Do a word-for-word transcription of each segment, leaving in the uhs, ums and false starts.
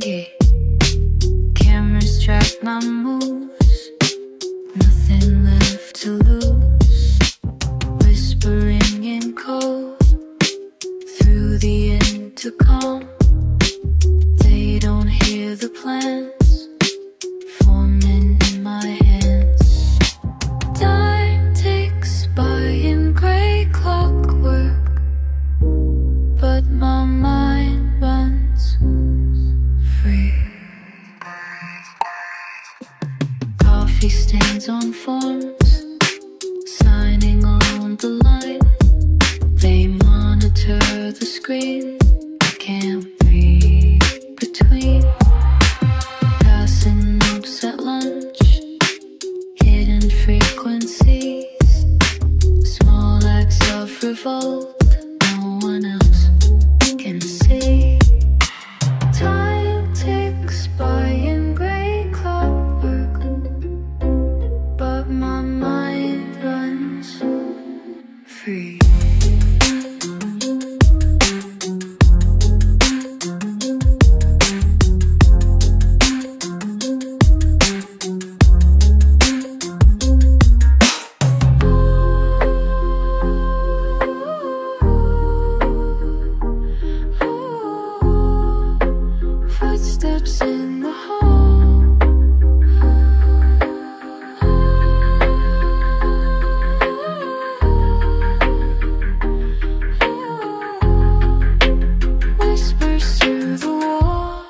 Yeah. Cameras track my moves, nothing left to lose. Whispering in code through the intercom. They don't hear the plans forming in my hands. Time ticks by in grey clockwork, but my mind runs free. Coffee stains on forms, signing on the line. They monitor the screen, I can't read between. Passing notes at lunch, hidden frequencies, small acts of revolt no one else can see. Time ticks by in grey clockwork, but my mind runs free. Footsteps in the hall, whispers through the wall.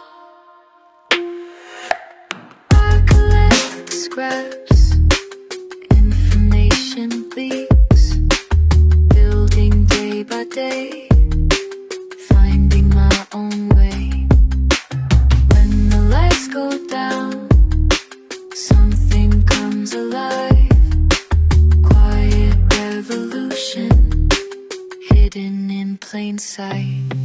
I collect scraps, information leaks, building day by day, finding my own way. When the lights go down, something comes alive. Quiet revolution, hidden in plain sight.